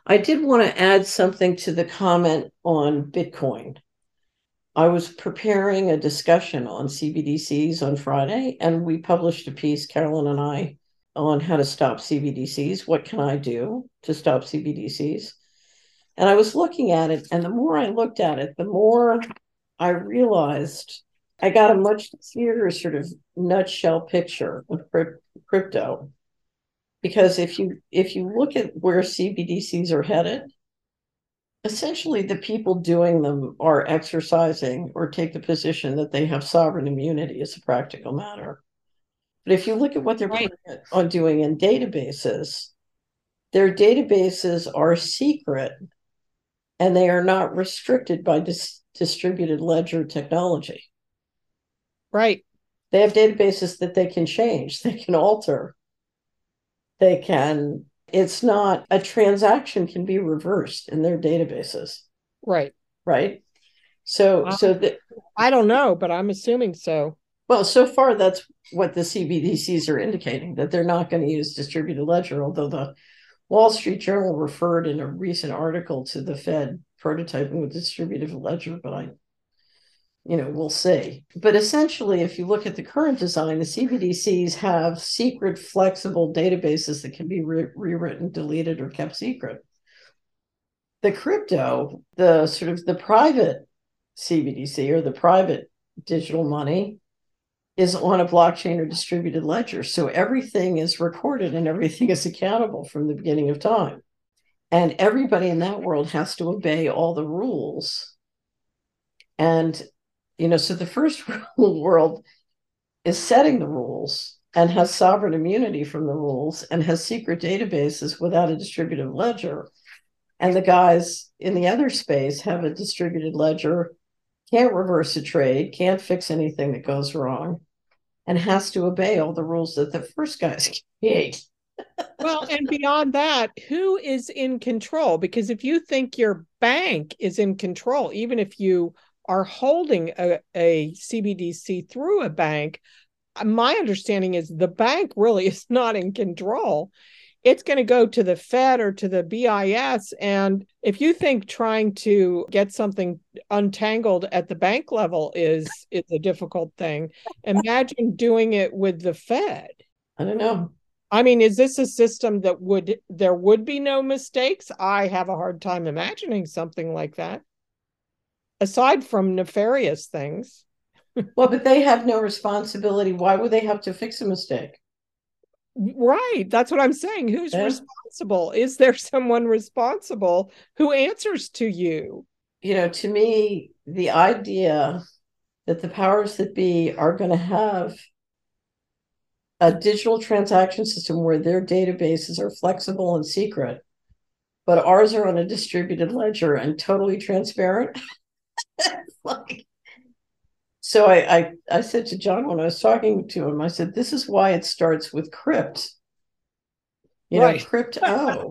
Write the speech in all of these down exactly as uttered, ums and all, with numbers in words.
I did want to add something to the comment on Bitcoin. I was preparing a discussion on C B D Cs on Friday, and we published a piece, Carolyn and I, on how to stop C B D Cs. What can I do to stop C B D Cs? And I was looking at it, and the more I looked at it, the more I realized I got a much clearer sort of nutshell picture of crypto. Because if you if you look at where C B D Cs are headed, essentially the people doing them are exercising or take the position that they have sovereign immunity as a practical matter. But if you look at what they're Right. planning on doing in databases, their databases are secret and they are not restricted by dis- distributed ledger technology. Right. They have databases that they can change, they can alter, they can, it's not a transaction can be reversed in their databases, Right. right? So, Um, so that, I don't know, but I'm assuming so. well, so far that's what the C B D Cs are indicating, that they're not going to use distributed ledger, although the Wall Street Journal referred in a recent article to the Fed prototyping with distributed ledger, but I, you know, we'll see. But essentially, if you look at the current design, the C B D Cs have secret, flexible databases that can be re- rewritten, deleted, or kept secret. The crypto, the sort of the private C B D C or the private digital money is on a blockchain or distributed ledger. So everything is recorded and everything is accountable from the beginning of time. And everybody in that world has to obey all the rules. And, you know, so the first world is setting the rules and has sovereign immunity from the rules and has secret databases without a distributed ledger. And the guys in the other space have a distributed ledger, can't reverse a trade, can't fix anything that goes wrong, and has to obey all the rules that the first guys create. Well, and beyond that, who is in control? Because if you think your bank is in control, even if you are holding a, a C B D C through a bank, my understanding is the bank really is not in control. It's going to go to the Fed or to the B I S. And if you think trying to get something untangled at the bank level is, is a difficult thing, imagine doing it with the Fed. I don't know. I mean, is this a system that would, there would be no mistakes? I have a hard time imagining something like that, aside from nefarious things. Well, but they have no responsibility. Why would they have to fix a mistake? Right. That's what I'm saying. Who's Yeah. responsible? Is there someone responsible who answers to you? You know, to me, the idea that the powers that be are going to have a digital transaction system where their databases are flexible and secret, but ours are on a distributed ledger and totally transparent. Like, so I, I I said to John when I was talking to him, I said, this is why it starts with crypt, you know, Right. crypto.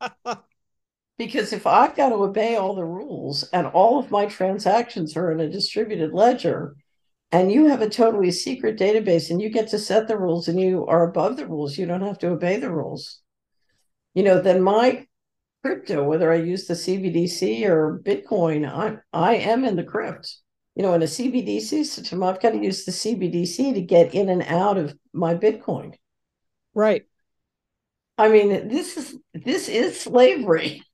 Because if I've got to obey all the rules and all of my transactions are in a distributed ledger, and you have a totally secret database and you get to set the rules and you are above the rules, you don't have to obey the rules. You know, then my crypto, whether I use the C B D C or Bitcoin, I I am in the crypt. You know, in a C B D C system, I've got to use the C B D C to get in and out of my Bitcoin. Right. I mean, this is this is slavery.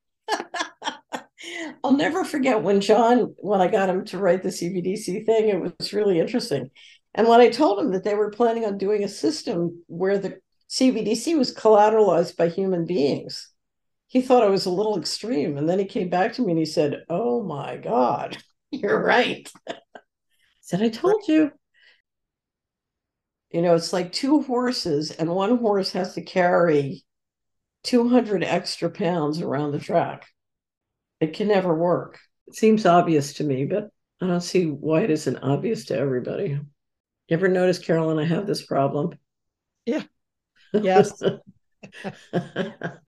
I'll never forget when John, when I got him to write the C B D C thing, it was really interesting. And when I told him that they were planning on doing a system where the C B D C was collateralized by human beings, he thought I was a little extreme. And then he came back to me and he said, oh my God, you're right. I said, I told you. You know, it's like two horses, and one horse has to carry two hundred extra pounds around the track. It can never work. It seems obvious to me, but I don't see why it isn't obvious to everybody. You ever notice, Carolyn, I have this problem? Yeah. Yes.